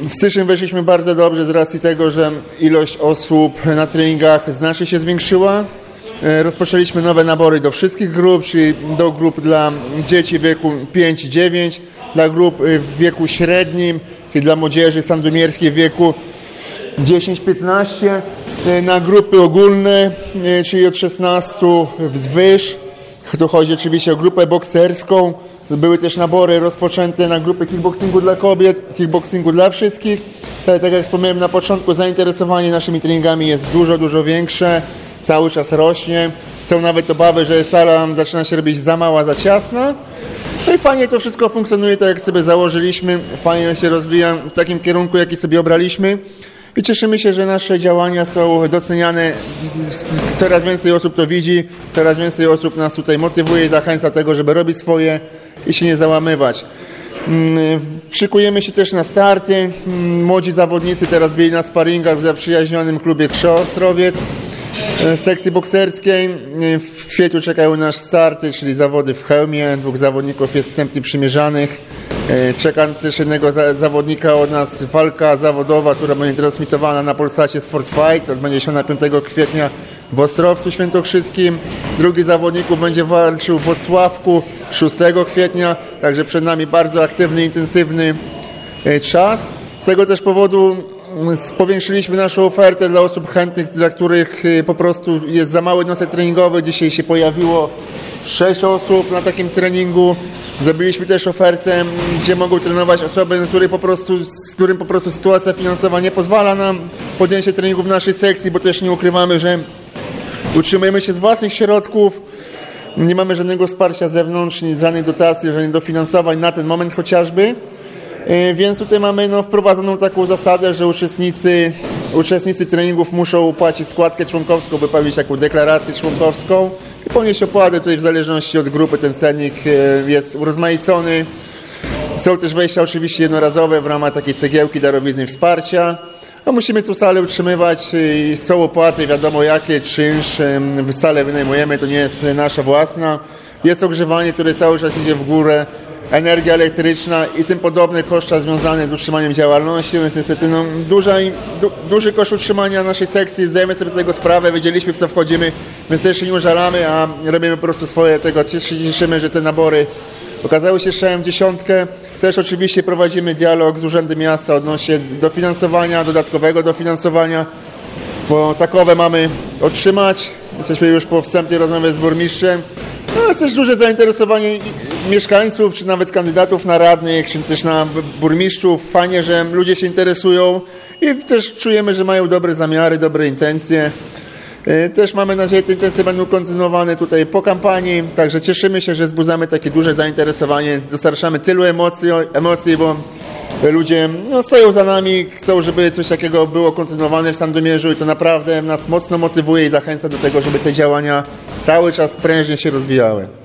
W styczniu weszliśmy bardzo dobrze z racji tego, że ilość osób na treningach znacznie się zwiększyła. Rozpoczęliśmy nowe nabory do wszystkich grup, czyli do grup dla dzieci w wieku 5-9, dla grup w wieku średnim, czyli dla młodzieży sandomierskiej w wieku 10-15, na grupy ogólne, czyli od 16 wzwyż. Tu chodzi oczywiście o grupę bokserską. Były też nabory rozpoczęte na grupy kickboxingu dla kobiet, kickboxingu dla wszystkich. Tak jak wspomniałem na początku, zainteresowanie naszymi treningami jest dużo większe, cały czas rośnie. Są nawet obawy, że sala zaczyna się robić za mała, za ciasna. No i fajnie to wszystko funkcjonuje tak, jak sobie założyliśmy. Fajnie się rozwija w takim kierunku, jaki sobie obraliśmy. I cieszymy się, że nasze działania są doceniane. Coraz więcej osób to widzi, coraz więcej osób nas tutaj motywuje i zachęca do tego, żeby robić swoje i się nie załamywać. Szykujemy się też na starty. Młodzi zawodnicy teraz byli na sparingach w zaprzyjaźnionym klubie Ostrowiec sekcji bokserskiej. W kwietniu czekają nas starty, czyli zawody w Chełmie. 2 zawodników jest wstępnie przymierzanych. Czeka też jednego zawodnika od nas walka zawodowa, która będzie transmitowana na Polsacie Sport Fights. Odbędzie się na 5 kwietnia w Ostrowcu Świętokrzyskim. Drugi zawodników będzie walczył w Włocławku 6 kwietnia. Także przed nami bardzo aktywny, intensywny czas. Z tego też powodu powiększyliśmy naszą ofertę dla osób chętnych, dla których po prostu jest za mały nosek treningowy. Dzisiaj się pojawiło 6 osób na takim treningu. Zrobiliśmy też ofertę, gdzie mogą trenować osoby, z którym po prostu sytuacja finansowa nie pozwala na podjęcie treningu w naszej sekcji, bo też nie ukrywamy, że utrzymujemy się z własnych środków. Nie mamy żadnego wsparcia z zewnątrz, żadnej dotacji, żadnych dofinansowań na ten moment chociażby. Więc tutaj mamy wprowadzoną taką zasadę, że uczestnicy treningów muszą płacić składkę członkowską, wypełnić taką deklarację członkowską i ponieść opłaty. Tutaj w zależności od grupy ten cennik jest urozmaicony. Są też wejścia oczywiście jednorazowe w ramach takiej cegiełki darowizny wsparcia. A musimy tę salę utrzymywać, są opłaty, wiadomo jakie, czynsz, salę wynajmujemy, to nie jest nasza własna. Jest ogrzewanie, które cały czas idzie w górę, energia elektryczna i tym podobne koszta związane z utrzymaniem działalności, więc niestety duży koszt utrzymania naszej sekcji, zdajemy sobie z tego sprawę, wiedzieliśmy w co wchodzimy, więc też się nie użalamy, a robimy po prostu swoje, tego cieszymy, że te nabory okazały się strzałem w dziesiątkę. Też oczywiście prowadzimy dialog z Urzędem Miasta odnośnie dofinansowania, dodatkowego dofinansowania, bo takowe mamy otrzymać. Jesteśmy już po wstępnej rozmowie z burmistrzem. No, jest też duże zainteresowanie mieszkańców, czy nawet kandydatów na radnych, czy też na burmistrzów. Fajnie, że ludzie się interesują i też czujemy, że mają dobre zamiary, dobre intencje. Też mamy nadzieję, że te intencje będą kontynuowane tutaj po kampanii, także cieszymy się, że wzbudzamy takie duże zainteresowanie, dostarczamy tylu emocji, bo ludzie stoją za nami, chcą, żeby coś takiego było kontynuowane w Sandomierzu i to naprawdę nas mocno motywuje i zachęca do tego, żeby te działania cały czas prężnie się rozwijały.